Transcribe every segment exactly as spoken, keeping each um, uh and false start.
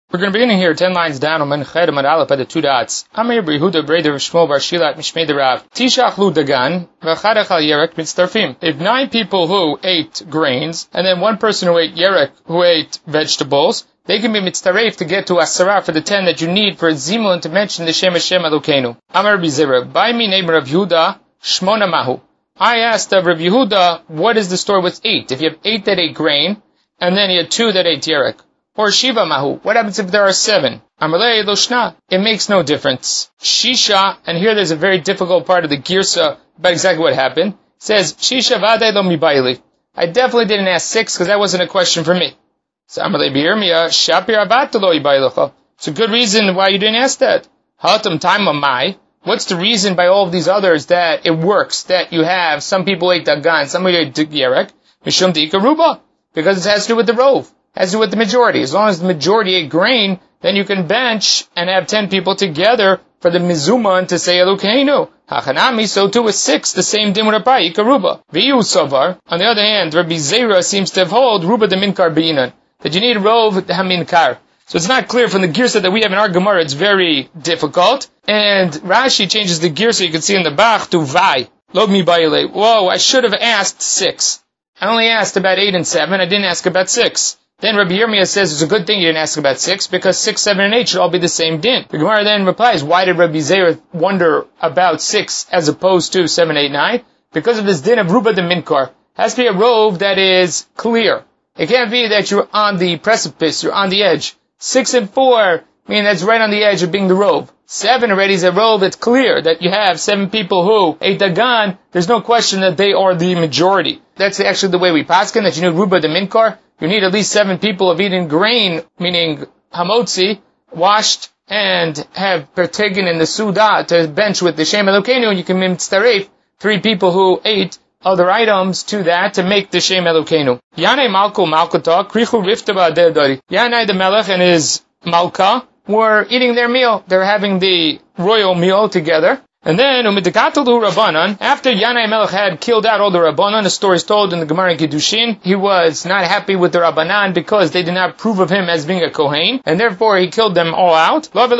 We're going to begin here ten lines down on Menched Amud Aleph at the two dots. Amir Yehuda Breder Shmuel Bar Shilat Mishmei Rav Tishach Lu Dagan V'Chadach Al Yerek Mitztarfim. If nine people who ate grains and then one person who ate yerek who ate vegetables, they can be mitztaref to get to asara for the ten that you need for zimun to mention the Shem Hashem Elokeinu. Amar Bizera by me name Rav Yehuda Shmona Mahu. I asked of Rav Yehuda, what is the story with eight? If you have eight that ate grain and then you had two that ate yerek. Or Shiva Mahu. What happens if there are seven? Amalei Loshna. It makes no difference. Shisha, and here there's a very difficult part of the Girsa about exactly what happened. It says, Shisha Vadei Lo Mibayli. I definitely didn't ask six because that wasn't a question for me. So Amalei B'Yirmiyah, Shapir Avat Lo Yibaylecha. It's a good reason why you didn't ask that. Hatam Taima Mai. What's the reason by all of these others that it works, that you have some people ate Dagan, somebody ate Yerek, Mishum Dika Ruba? Because it has to do with the rove. Has to do with the majority. As long as the majority ate grain, then you can bench and have ten people together for the mizuman to say Elokeinu. Hachanami, so too with six, the same din with Abai, Ikaruba. V'yu Sovar. On the other hand, Rabbi Zera seems to have hold Ruba the Minkar B'inan, that you need Rov the Haminkar. So it's not clear from the Girsa that we have in our Gemara, it's very difficult. And Rashi changes the Girsa, you can see in the Bach, to Vai. Lo mi Baile. Whoa, I should have asked six. I only asked about eight and seven, I didn't ask about six. Then Rabbi Yirmiyah says it's a good thing you didn't ask about six, because six, seven, and eight should all be the same din. The Gemara then replies, why did Rabbi Zera wonder about six as opposed to seven, eight, nine? Because of this din of Ruba the Minkar. It has to be a rove that is clear. It can't be that you're on the precipice, you're on the edge. Six and four, meaning that's right on the edge of being the rove. Seven already is a rove that's clear, that you have seven people who ate Dagan, there's no question that they are the majority. That's actually the way we paskin, that you need Ruba the Minkar. You need at least seven people of eating grain, meaning hamotzi, washed, and have partaken in the suda to bench with the Shem Elokeinu, and you can mitztaref three people who ate other items to that to make the Shem Elokeinu. Yanai Malko Malkota, Krichu Riftaba Dedari. Yanai the Melech and his Malka were eating their meal. They're having the royal meal together. And then, Umidikatalu Rabbanan, after Yanai Melech had killed out all the Rabbanan, the story is told in the Gemara in Kiddushin, he was not happy with the Rabbanan because they did not approve of him as being a Kohen, and therefore he killed them all out. He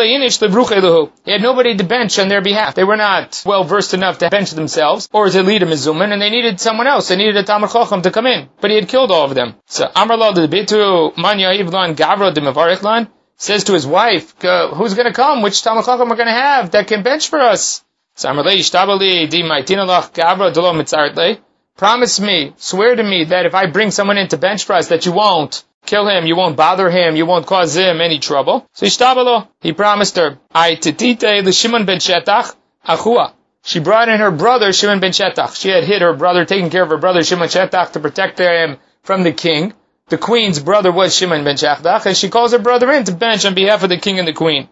had nobody to bench on their behalf. They were not well versed enough to bench themselves, or to lead a Mizuman, and they needed someone else. They needed a Talmud Chacham to come in. But he had killed all of them. So, Amarla de Bitu, Manya Ivlan Gavra de Mevarechlan, says to his wife, who's going to come? Which Talmud Chacham are going to have that can bench for us? Promise me, swear to me that if I bring someone in to bench for us, that you won't kill him, you won't bother him, you won't cause him any trouble. So he promised her. She brought in her brother, Shimon ben Shetach. She had hid her brother, taken care of her brother, Shimon Shetach, to protect him from the king. The queen's brother was Shimon ben Shetach, and she calls her brother in to bench on behalf of the king and the queen.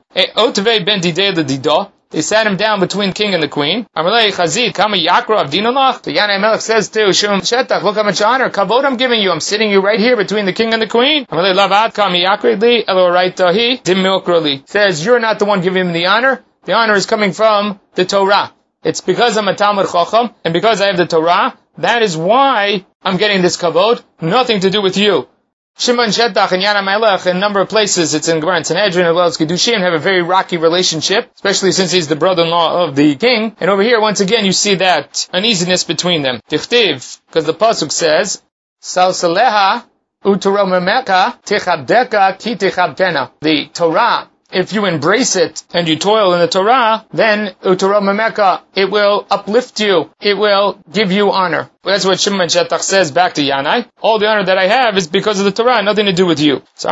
They sat him down between king and the queen. Amalei Chazid, Kama Yakra of Dinalach. The Yanai Melech says to Shimon Shetach, look how much honor, kavod I'm giving you. I'm sitting you right here between the king and the queen. Amalei Lavad, Kama Yakra li, Elo Raitahi, Dimilkrali. Says, you're not the one giving him the honor. The honor is coming from the Torah. It's because I'm a Talmud Chacham, and because I have the Torah, that is why I'm getting this kavod. Nothing to do with you. Shimon Shetach and Yanai Melech, in a number of places, it's in Gemara and Sanhedrin, as well as Kiddushin, have a very rocky relationship, especially since he's the brother-in-law of the king. And over here, once again, you see that uneasiness between them. Tichtiv, because the pasuk says, Salsaleha utoromemeka tichabdeka ki tichabtena. The Torah, if you embrace it and you toil in the Torah, then utoromemeka, it will uplift you. It will give you honor. That's what Shimon Shetach says back to Yanai. All the honor that I have is because of the Torah, nothing to do with you. So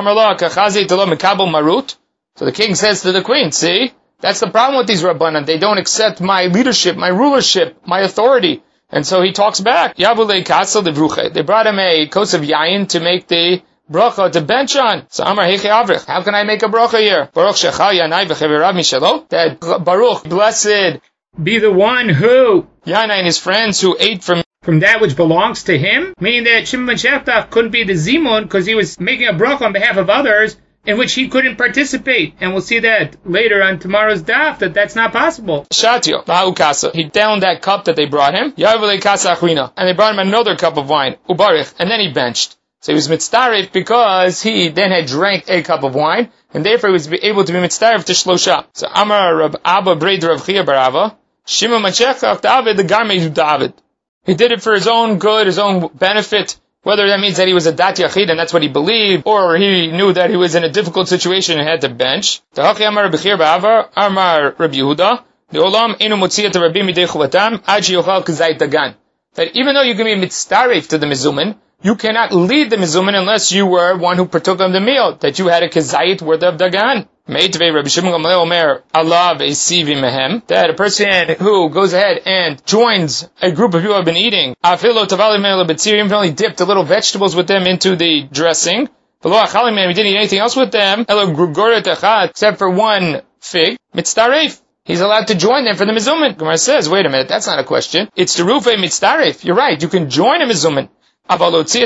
the king says to the queen, see, that's the problem with these Rabbanan. They don't accept my leadership, my rulership, my authority. And so he talks back. They brought him a kos of yayin to make the bracha to bench on. So Amar Heche Avrich, how can I make a bracha here? Baruch Shecha Yanai v'cheverav mishalo. That Baruch, blessed, be the one who, Yanai and his friends who ate from from that which belongs to him, meaning that Shimon ben Shetach couldn't be the Zimun because he was making a bracha on behalf of others in which he couldn't participate. And we'll see that later on tomorrow's daf, that that's not possible. Shatio, Kasa. He downed that cup that they brought him, Yarvele Kasa Achrina, and they brought him another cup of wine, Ubarich, and then he benched. So he was mitzdarif because he then had drank a cup of wine, and therefore he was able to be mitzdarif to shlosha. So Amar Rab Abba Breder of Chia Barava, Shima Machechach David the Garme David. He did it for his own good, his own benefit, whether that means that he was a dat yachid and that's what he believed, or he knew that he was in a difficult situation and had to bench. Tahachi Amar Rabbi Chia Barava, Amar Rabbi Yehuda, the Olam Enu Motziyat Rabbi Midei Chuvatam, Aji Yochal Kazait Dagan. That even though you can be mitzdarif to the mizumin, you cannot lead the mizumin unless you were one who partook of the meal, that you had a kezayit worth of dagan. Meitvei Rabbi Shimon Gamliel Omer, Allah ve'esivi mehem, that a person who goes ahead and joins a group of people who have been eating, afilo tavali me'el betzir, even only dipped the little vegetables with them into the dressing, v'lo achalim me'em, he didn't eat anything else with them, elo grugoret echad, except for one fig, mitzdarif. He's allowed to join them for the mizumin. Gemara says, wait a minute, that's not a question. It's terufe mitzdarif. You're right, you can join a mizumin. But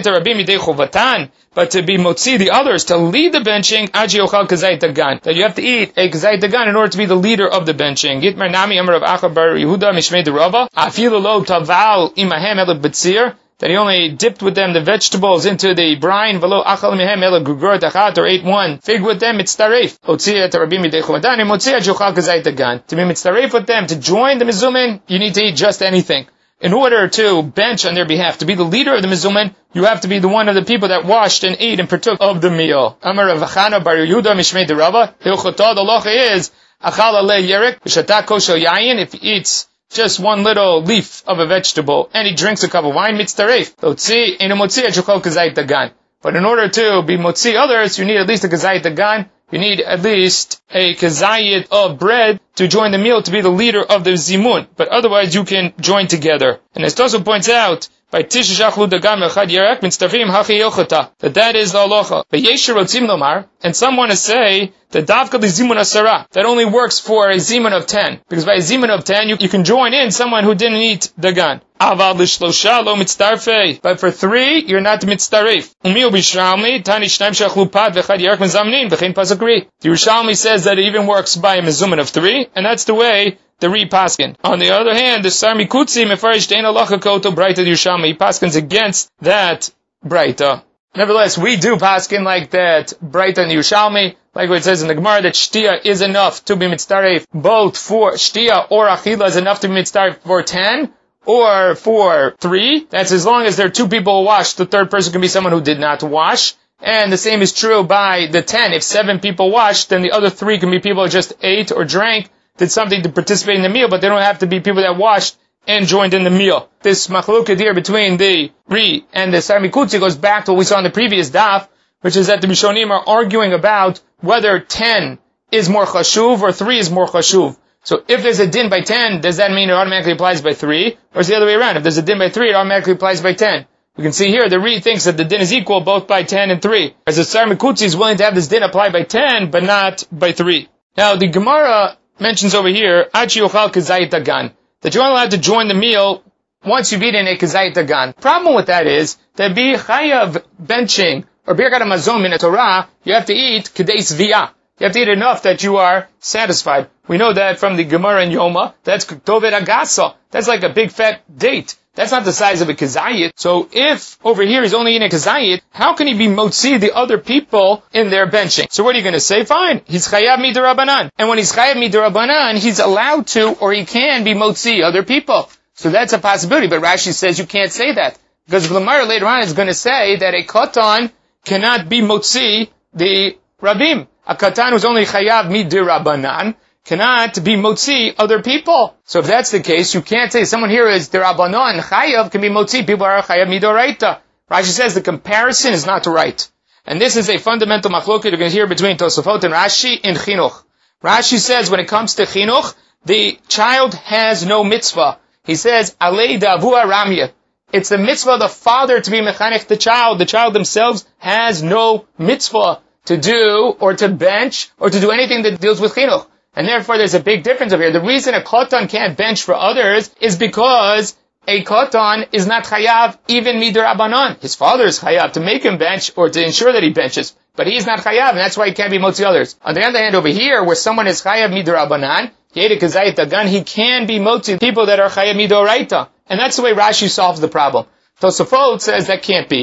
to be motzi the others, to lead the benching, aji yochal kazayit dagan, that you have to eat a kazayit dagan in order to be the leader of the benching. Gitmer nami amar of Acha bar Yehuda mishmei derava, afilu lo taval imahem el betzir, that he only dipped with them the vegetables into the brine, velo achal mihem el gugur tachat, or ate one fig with them, mitzdaref. Otziyat rabbi midei chuvadan, and motziyat yochal kazayit dagan. To be mitzdaref with them, to join the mizumin, you need to eat just anything. In order to bench on their behalf, to be the leader of the mizumin, you have to be the one of the people that washed and ate and partook of the meal. Amar Rav Chana bar Yehuda mishmei derava, hilchotah, the halacha is, achal alei yerek, v'shata kosher yayin, if he eats just one little leaf of a vegetable, and he drinks a cup of wine, mitzdaref. Lotzi, enu motzi et yochal kazayit dagan. But in order to be motzi others, you need at least a kazayit dagan. You need at least a kazayit of bread to join the meal to be the leader of the zimun. But otherwise you can join together. And as Tosu points out, by Tishashachlu Dagan Mechad Yerek Mitztafim Hachi Yochata, that that is the halacha. But Yesher Rotzim Lomar, and some want to say that Davka the Zimun Asara, that only works for a Zimun of ten. Because by a Zimun of ten, you, you can join in someone who didn't eat Dagan. Avad Lishlosha Lo Mitztarfei. But for three, you're not Mitztarif. Umiu Bishralmi, Tani Shnaim Shachlu Pad Vechad Yerek Mezamnin, V'chein Pasakri. The Yerushalmi says that it even works by a Mezuman of three, and that's the way the Ri Paskin. On the other hand, the Sarmi Kutzi Mefarish Dein Alacha Koto Braita Yerushalmi, he Paskins against that Braita. Nevertheless, we do Paskin like that Braita and Yerushalmi, like what it says in the Gemara, that Shtia is enough to be mitzdaref, both for Shtia or Achila is enough to be mitzdaref for ten, or for three. That's as long as there are two people who wash, the third person can be someone who did not wash. And the same is true by the ten. If seven people washed, then the other three can be people who just ate or drank, did something to participate in the meal, but they don't have to be people that washed and joined in the meal. This machloked here between the Ri and the Sarmi Kutzi goes back to what we saw in the previous daf, which is that the Rishonim are arguing about whether ten is more chashuv or three is more chashuv. So if there's a din by ten, does that mean it automatically applies by three? Or is it the other way around? If there's a din by three, it automatically applies by ten. We can see here, the Ri thinks that the din is equal both by ten and three. As the Sarmi Kutzi is willing to have this din apply by ten, but not by three. Now, the Gemara mentions over here, Achi Yochal Kazayit Dagan, that you're only allowed to join the meal once you've eaten a Kazayit Dagan. Problem with that is, that be chayav benching, or birkat hamazon min Torah, you have to eat Kedei Zviyah. You have to eat enough that you are satisfied. We know that from the Gemara and Yoma, that's Ktovet Agasa. That's like a big fat date. That's not the size of a kazayit. So if over here he's only eating a kazayit, how can he be motzi the other people in their benching? So what are you going to say? Fine, he's chayav midirabanan. And when he's chayav midirabanan, he's allowed to, or he can be motzi other people. So that's a possibility. But Rashi says you can't say that. Because Gemara later on is going to say that a katan cannot be motzi the rabim. A katan who's only chayav midirabanan cannot be motzi other people. So if that's the case, you can't say someone here is derabanan, chayav can be motzi, people are chayav midoraita. Rashi says the comparison is not right. And this is a fundamental machloket you're going to hear between Tosafot and Rashi in chinuch. Rashi says when it comes to chinuch, the child has no mitzvah. He says, alei davua ramya. It's the mitzvah of the father to be mechanech the child. The child themselves has no mitzvah to do, or to bench, or to do anything that deals with chinuch. And therefore there's a big difference over here. The reason a katan can't bench for others is because a katan is not chayav even midirabanan. His father is chayav to make him bench or to ensure that he benches. But he's not chayav, and that's why he can't be motzi others. On the other hand, over here, where someone is chayav midirabanan, yeda kazayit dagan, he can be motzi people that are chayav midoraita. And that's the way Rashi solves the problem. Tosafot says that can't be.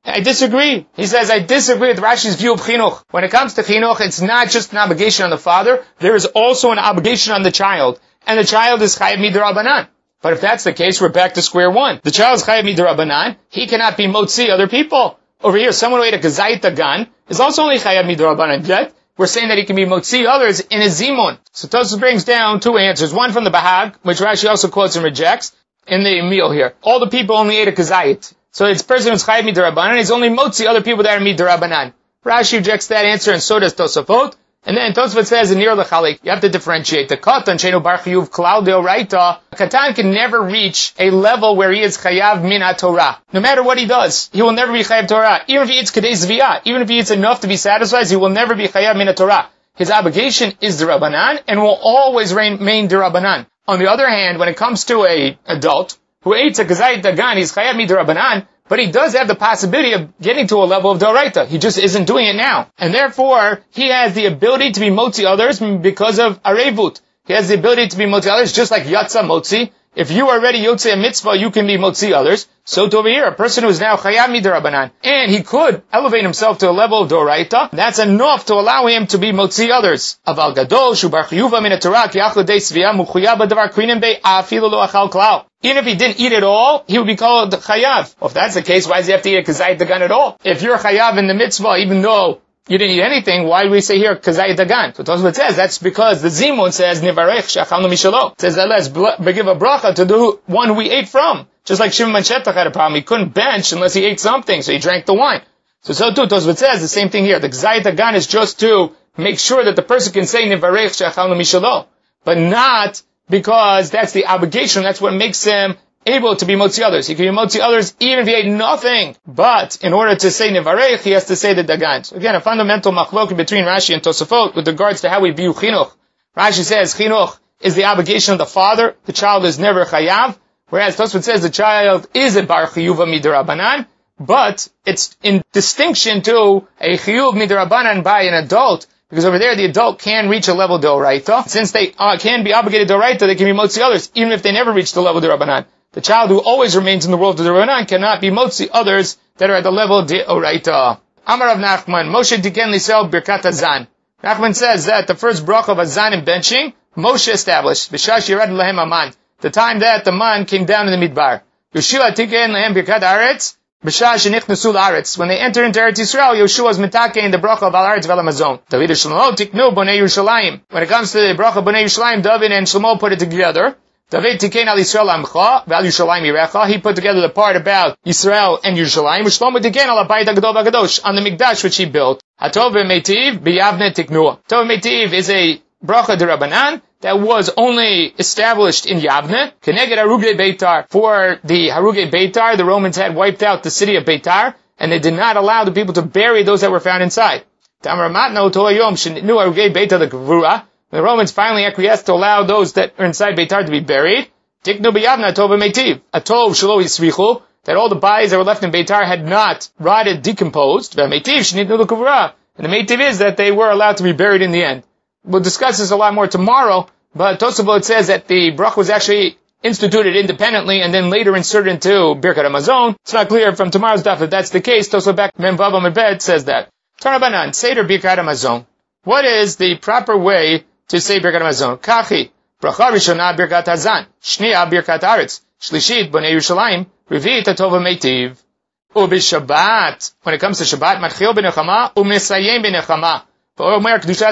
I disagree. He says, I disagree with Rashi's view of chinuch. When it comes to chinuch, it's not just an obligation on the father, there is also an obligation on the child. And the child is chayav midrabanan. But if that's the case, we're back to square one. The child is chayav midrabanan, he cannot be motzi other people. Over here, someone who ate a kazayit dagan is also only chayav midrabanan. Yet, we're saying that he can be motzi others in his zimun. So Tosfos brings down two answers. One from the Bahag, which Rashi also quotes and rejects, in the meal here. All the people only ate a kazayit. So it's person who's chayav midrabanan, he's only motzi other people that are midrabanan. Rashi rejects that answer, and so does Tosafot. And then Tosfot says in Nir L'chalik, you have to differentiate. The katan sheinu bar chiyuv klal deoraita, katan can never reach a level where he is chayav min Torah. No matter what he does, he will never be chayav Torah. Even if he eats kadei zviyah, even if he eats enough to be satisfied, he will never be chayav min Torah. His obligation is derabanan and will always remain derabanan. On the other hand, when it comes to a adult who ate a kazayit dagan, he's chayav min derabanan, but he does have the possibility of getting to a level of doraita. He just isn't doing it now. And therefore, he has the ability to be motzi others because of arevut. He has the ability to be motzi others just like yatsa motzi. If you are already yotze a mitzvah, you can be motzi others. So to over here, a person who is now chayav midarabanan, and he could elevate himself to a level of doraita, that's enough to allow him to be motzi others. Aval gadol, shu bar chiyuva min haTorah, ki achlo dei sviyah, muchuyah b'davar krinin bei, afilu lo achal klal. Even if he didn't eat it all, he would be called chayav. Well, if that's the case, why does he have to eat a kazayit dagan at all? If you're chayav in the mitzvah, even though you didn't eat anything, why do we say here kazayit dagan? So Tosfot says that's because the zimun says nivarech she'achalnu mishalo. It says that let's give a bracha to the one who we ate from. Just like Shimon ben Shetach had a problem, he couldn't bench unless he ate something, so he drank the wine. So so too Tosfot says the same thing here. The kazayit dagan is just to make sure that the person can say nivarech she'achalnu mishalo, but not because that's the obligation. That's what makes him able to be motzi others. He can be motzi others even if he ate nothing. But in order to say nevarech, he has to say the dagan. So again, a fundamental machlok between Rashi and Tosafot with regards to how we view chinuch. Rashi says chinuch is the obligation of the father. The child is never chayav. Whereas Tosafot says the child is a bar chiyuva midirabanan, but it's in distinction to a chiyuv midirabanan by an adult. Because over there, the adult can reach a level d'oraita. Since they uh, can be obligated d'oraita, they can be motzi others, even if they never reach the level d'Rabbanan. The child who always remains in the world of d'Rabbanan cannot be motzi others that are at the level d'oraita. Amar Rav Nachman, Moshe tiken lisel birkat hazan. Nachman says that the first bracha of hazan in benching, Moshe established, B'shash yired lehem aman, the time that the man came down in the midbar. Yoshua tiken lehem birkat aretz, B'shash shenichnasu la'aretz. When they enter into Eretz Yisrael, Yoshua is mitake in the bracha of al-aretz v'al-amazon. David and Shlomo tiknu bonei Yerushalayim. When it comes to the bracha bonei Yerushalayim, David and Shlomo put it together. David tikein al Yisrael amcha, v'al Yerushalayim yirecha. He put together the part about Yisrael and Yerushalayim. Shlomo tikein al Abayit HaGadol VaGadosh, on the Mikdash which he built. Hatov v'meitiv b'yavne tiknua. Tov v'meitiv is a bracha d'Rabbanan that was only established in Yavne. Keneged Harugei Beitar. For the Harugei Beitar, the Romans had wiped out the city of Beitar, and they did not allow the people to bury those that were found inside. Tamar Matno Tolayom Shnitnu Harugei Beitar the Gvura. The Romans finally acquiesced to allow those that are inside Beitar to be buried. Tiknu b'Yavne Atov v'meitiv. Atov shelo yisrichu. That all the bodies that were left in Beitar had not rotted, decomposed. V'meitiv shnitnu l'Gvura. And the meitiv is that they were allowed to be buried in the end. We'll discuss this a lot more tomorrow, but Tosafot says that the bracha was actually instituted independently and then later inserted into Birkat Hamazon. It's not clear from tomorrow's daf if that's the case. Tosafot back Mem Vav Amud Bet says that. Tanabanan, Seder Birkat Hamazon. What is the proper way to say Birkat Hamazon? Kachi, bracha rishona Birkat Hazan, shniya Birkat Aretz, shlishit Bonei Yerushalayim, revi'it Atov v'meitiv. Ubi Shabbat, when it comes to Shabbat, matchil b'nechama, u'mesayim b'nechama. When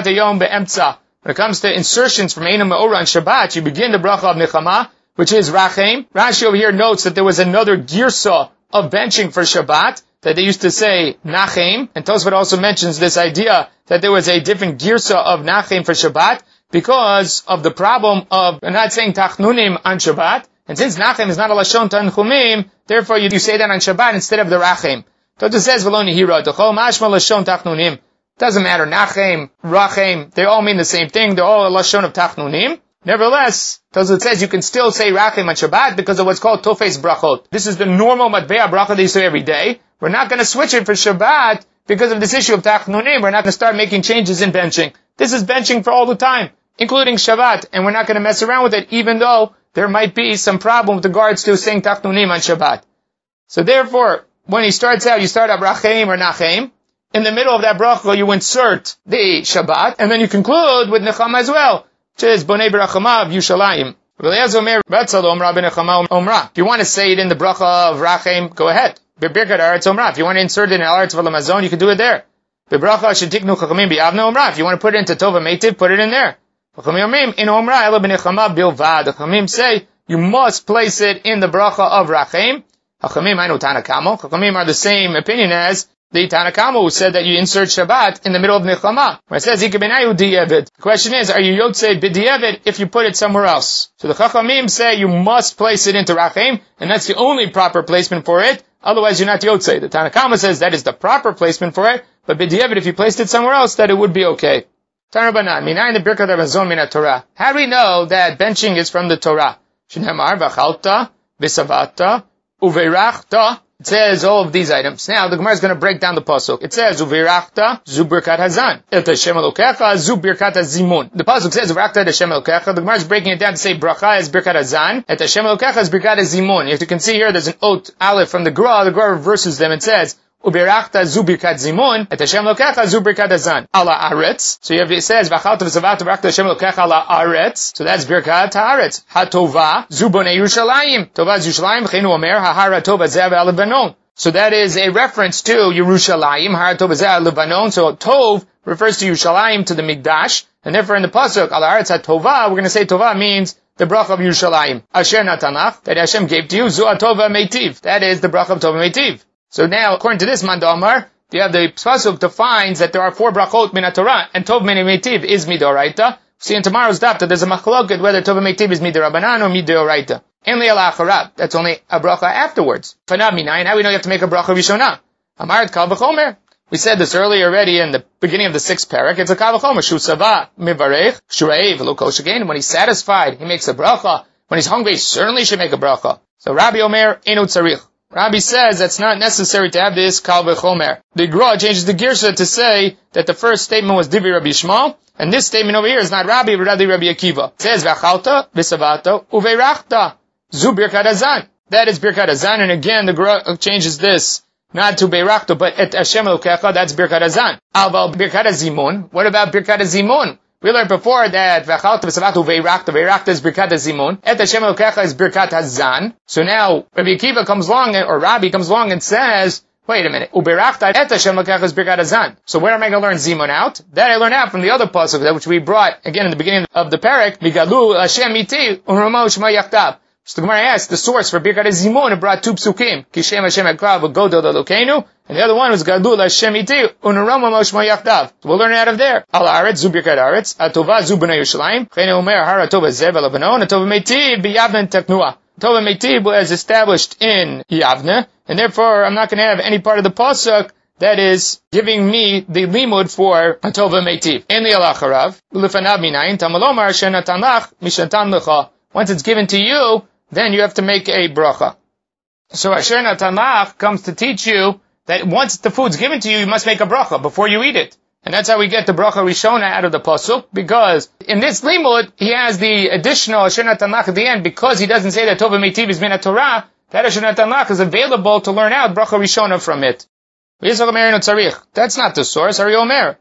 it comes to insertions from Einam Me'ora on Shabbat, you begin the bracha of Nechama, which is Rachem. Rashi over here notes that there was another girsa of benching for Shabbat, that they used to say Nachem, and Tosfot also mentions this idea that there was a different girsa of Nachem for Shabbat, because of the problem of not saying Tachnunim on Shabbat, and since Nachem is not a Lashon Tanchumim, therefore you, you say that on Shabbat instead of the Rachem. Tosfot says, V'lo nihira, T'chol mashma Lashon Tachnunim. Doesn't matter, Nachem, Rachem, they all mean the same thing, they're all a Lashon of Tachnunim. Nevertheless, Tosfot says you can still say Rachem on Shabbat because of what's called Tofes Brachot. This is the normal Matbea Bracha that you say every day. We're not going to switch it for Shabbat because of this issue of Tachnunim. We're not going to start making changes in benching. This is benching for all the time, including Shabbat, and we're not going to mess around with it even though there might be some problem with regards to saying Tachnunim on Shabbat. So therefore, when he starts out, you start up Rachem or Nachem. In the middle of that bracha, you insert the Shabbat, and then you conclude with Nechama as well, which is Bonei Berachamav Yushalayim. If you want to say it in the bracha of Rachem, go ahead. If you want to insert it in Aretz V'Lamazon, you can do it there. If you want to put it into Tova Meitiv, put it in there. The Chachamim say, you must place it in the bracha of Rachem. Chachamim are the same opinion as the Tanakama who said that you insert Shabbat in the middle of Nechama. Where it says, the question is, are you Yotzei B'di'evet if you put it somewhere else? So the Chachamim say you must place it into Rachem, and that's the only proper placement for it. Otherwise, you're not Yotzei. The Tanakama says that is the proper placement for it, but B'di'evet, if you placed it somewhere else, that it would be okay. Tanabanan, minayin the Birkat HaMazon min Torah. How do we know that benching is from the Torah? Shnamar v'chalta v'savata uveirachta. It says all of these items. Now the Gemara is going to break down the pasuk. It says uveirachta zu birkat hazan et Hashem Elokecha zu birkat hazimun. The pasuk says uveirachta et Hashem Elokecha. The Gemara is breaking it down to say bracha is birkat hazan et Hashem Elokecha is birkat hazimun. If you can see here, there's an ot aleph from the Gra. The Gra reverses them. It says Ubirachta zu birkat zimun, et Hashem Elokecha zu birkat hazan. Ala aretz. So you have, it says, v'chalta v'savata v'rachta Hashem Elokecha ala aretz. So that's birkat haaretz. Ha-tova zu bonei Yerushalayim. Tova zu Yerushalayim, v'cheinu omer, ha-hara tova zeh v'al-Lebanon. So that is a reference to Yerushalayim, ha-hara tova zeh v'al-Lebanon. So tov refers to Yerushalayim, to the Mikdash. And therefore in the pasuk, ala aretz ha-tova, we're going to say tova means the bracha of Yerushalayim. Asher natanach, that Hashem gave to you, zu ha-tova meitiv. That is the bracha of tova meitiv. So now, according to this Mandamar, you have the pasuk defines that there are four brachot min Torah, and tov min meitiv is midoraita. See in tomorrow's daf that there's a machloket whether tov meitiv is midorabanan or midoraita. Only al acharab. That's only a bracha afterwards. Fanav minayin. How we know you have to make a bracha rishona? Amaret kal v'chomer. We said this earlier already in the beginning of the sixth parak. It's a kal v'chomer. Shu sava mivarech shurei v'lo kosh again. When he's satisfied, he makes a bracha. When he's hungry, he certainly should make a bracha. So Rabbi Omer enu tzarich. Rabbi says that's not necessary to have this kal v'chomer. The Gra changes the girsa to say that the first statement was Divi Rabbi Shmuel, and this statement over here is not Rabbi, but rather Rabbi Akiva. It says v'achalta v'savata uveirachta zu birkat hazan. That is birkat hazan, and again the Gra changes this not to beirachta, but et Hashem Elokecha. That's birkat hazan. Aval birkat hazimun. What about birkat hazimun? We learned before that v'achalta v'savata uveirachta. Veirachta is birkat hazimun. Et Hashem Elokecha is birkat hazan. So now Rabbi Akiva comes along, or Rabbi comes along and says, wait a minute, ubeirachta et Hashem Elokecha is birkat hazan. So where am I going to learn zimun out? That I learn out from the other pasuk, which we brought again in the beginning of the parak. Migalu Hashem iti unramo shema yachtav. So the Gemara asks the source for birkat hazimun. It brought two psukim. Kishem Hashem Elokecha v'godol Elokeinu. And the other one was Gadul Hashem iti unramo shema yachtav. So we'll learn it out of there. Al aretz zu birkat aretz. Atova zu b'nei Yerushalayim. Chene omer hara tova zeh v'Lebanon. Atova meitiv b'Yavne teknua. Tova meitiv was established in Yavne, and therefore I'm not going to have any part of the pasuk that is giving me the limud for Tova meitiv. In the alacharav, ulefanav minayin tamalomar shenatanach mishatan lecha. Once it's given to you, then you have to make a bracha. So Asher Natanach comes to teach you that once the food's given to you, you must make a bracha before you eat it. And that's how we get the bracha Rishona out of the pasuk, because in this limud, he has the additional Asher Natanach at the end, because he doesn't say that Tova meitiv is min Torah, that Asher Natanach is available to learn out bracha Rishona from it. That's not the source. Ari Omer.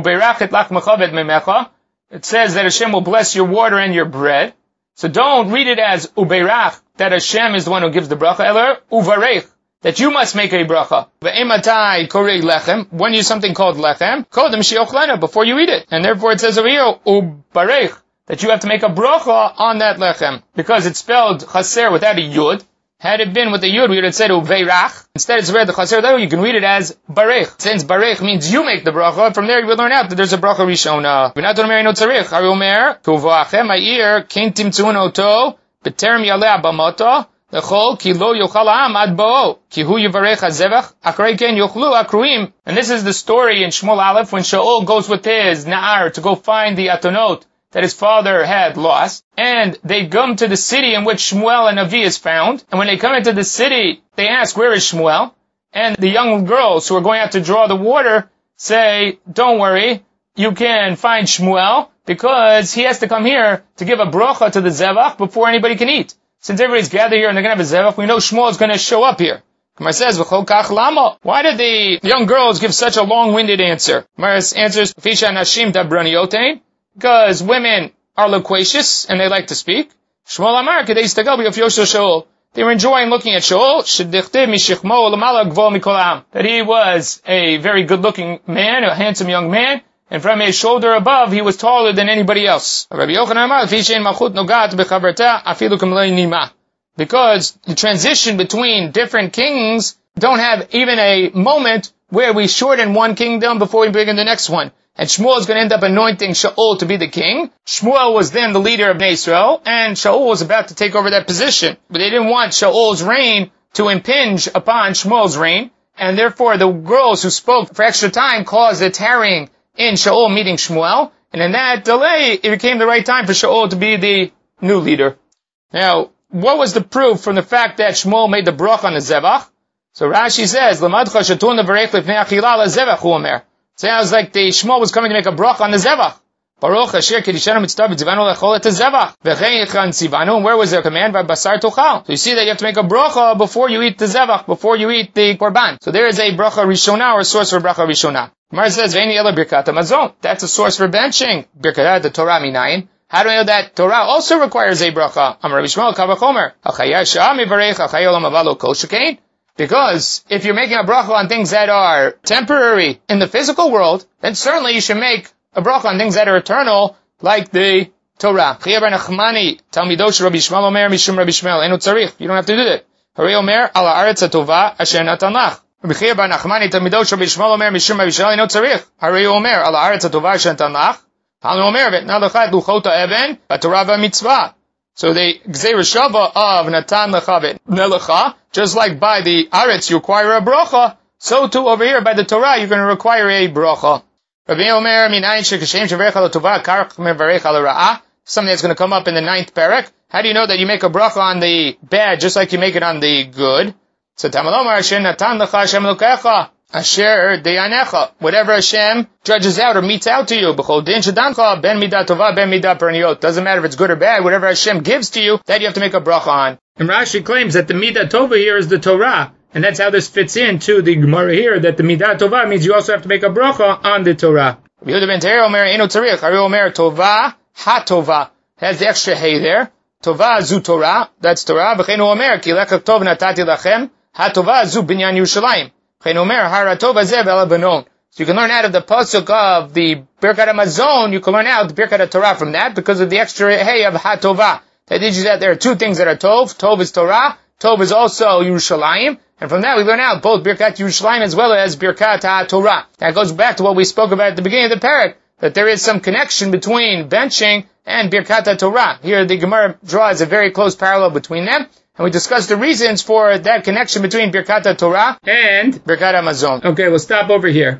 It says that Hashem will bless your water and your bread. So don't read it as ubeirach, that Hashem is the one who gives the bracha, eler uvarech, that you must make a bracha. Ve'ematai korei lechem, when you use something called lechem, kodem shiochlena, before you eat it. And therefore it says over here, ubarech, that you have to make a bracha on that lechem, because it's spelled chaser without a yud. Had it been with the yud, we would have said uveirach. Instead it's read the chaser, though you can read it as barech. Since barech means you make the bracha, from there you would learn out that there's a bracha rishona. V'naton omer eno tzarich, hari omer, kuva'achem ha'ir, kin timtzun oto, b'terem yaleh abamoto, l'chol ki lo yochal ha'am ad bo'o, ki hu yivarech ha'zevach, akrei ken yochlu akruim. And this is the story in Shmuel Aleph when Shaul goes with his na'ar to go find the atonot that his father had lost, and they come to the city in which Shmuel and Avi is found, and when they come into the city, they ask, where is Shmuel? And the young girls who are going out to draw the water say, don't worry, you can find Shmuel, because he has to come here to give a bracha to the zevach before anybody can eat. Since everybody's gathered here and they're going to have a zevach, we know Shmuel is going to show up here, Gemara says, V'chol kach lama. Why did the young girls give such a long-winded answer? Gemara answers, Fisha nashim dabraniotein. Because women are loquacious and they like to speak. Shmuel amar kedei istagal b'yof Yosha Shaul. They were enjoying looking at Shaul. Shedichtiv mishichmo l'mala gvol mikol ha'am. That he was a very good-looking man, a handsome young man, and from his shoulder above, he was taller than anybody else. Rabbi Yochanan amar fishein malchut nogat bechaverta afilu k'mlei nima. Because the transition between different kings don't have even a moment where we shorten one kingdom before we begin the next one. And Shmuel is going to end up anointing Shaul to be the king. Shmuel was then the leader of Bnei Israel, and Shaul was about to take over that position. But they didn't want Shaul's reign to impinge upon Shmuel's reign, and therefore the girls who spoke for extra time caused a tarrying in Shaul meeting Shmuel, and in that delay, it became the right time for Shaul to be the new leader. Now, what was the proof from the fact that Shmuel made the brach on the Zevach? So Rashi says, L'madcha shatun levarech lifnei achila lezevach hu omer. Sounds like the Shmuel was coming to make a brach on the Zevach. Baruch Asher Kedishanu Mitzvah B'Tzivanu Lechol Et Zevach. V'chein Yichran Tzivanu. And where was their command? By Basar Tochal. So you see that you have to make a bracha before you eat the Zevach, before you eat the Korban. So there is a bracha Rishonah, or a source for bracha Rishonah. Gemara says, Ve'eni Ela Birkat HaMazon. That's a source for benching. Birkat the Torah Minayin. How do I know that Torah also requires a bracha? Amar Rabbi Shmuel Kavachomer. Achayah Shah Mivarech Achayah Olam Avalo Kol Shekain. Because if you're making a bracha on things that are temporary in the physical world, then certainly you should make a bracha on things that are eternal, like the Torah. Chiyah bar Nachmani, Talmidosh Rabbi Shmuel Omer Mishum Rabbi Shmuel Enu Tzarich. You don't have to do that. Harei Omer Ala Aretz HaTova Asher Natan Lach. Rabbi Chiyah bar Nachmani, Talmidosh Rabbi Shmuel Omer Mishum Rabbi Shmuel Enu Tzarich. Harei Omer Ala Aretz HaTova Asher Natan Lach. Halu Omer V'tna Lecha Et Luchot HaEben VaTorah VaMitzvah. So the Gzeir Shava of Natan Lecha V'Nelecha, just like by the Aretz you require a bracha, so too over here by the Torah you're going to require a bracha. Rabbi Omer Minayin Shekashem Shevarech Al Tova Karach Mevarech Al Ra'ah. Something that's going to come up in the ninth parak. How do you know that you make a bracha on the bad just like you make it on the good? So Tamalomar Hashem Natan Lecha Hashem Lokecha Asher Deyanecha. Whatever Hashem judges out or meets out to you. B'chol din shedancha ben midah tova ben midah perniot. Doesn't matter if it's good or bad. Whatever Hashem gives to you, that you have to make a bracha on. And Rashi claims that the midah tova here is the Torah. And that's how this fits into the Gemara here, that the midah tova means you also have to make a bracha on the Torah. Yehuda ben Teher Omer Eino Tzarich. Hari Omer Tova Ha Tova. Has the extra hay there. Tova zu Torah. That's Torah. V'cheinu Omer ki lekach tov natati lachem. Ha Tova zu binyan Yerushalayim. So you can learn out of the pasuk of the Birkat HaMazon, you can learn out the Birkat HaTorah from that because of the extra hey of HaTovah. That teaches that there are two things that are Tov. Tov is Torah. Tov is also Yerushalayim. And from that we learn out both Birkat Yerushalayim as well as Birkat HaTorah. That goes back to what we spoke about at the beginning of the parak, that there is some connection between benching and Birkat HaTorah. Here the Gemara draws a very close parallel between them. And we discussed the reasons for that connection between Birkat HaTorah and Birkat HaMazon. Okay, we'll stop over here.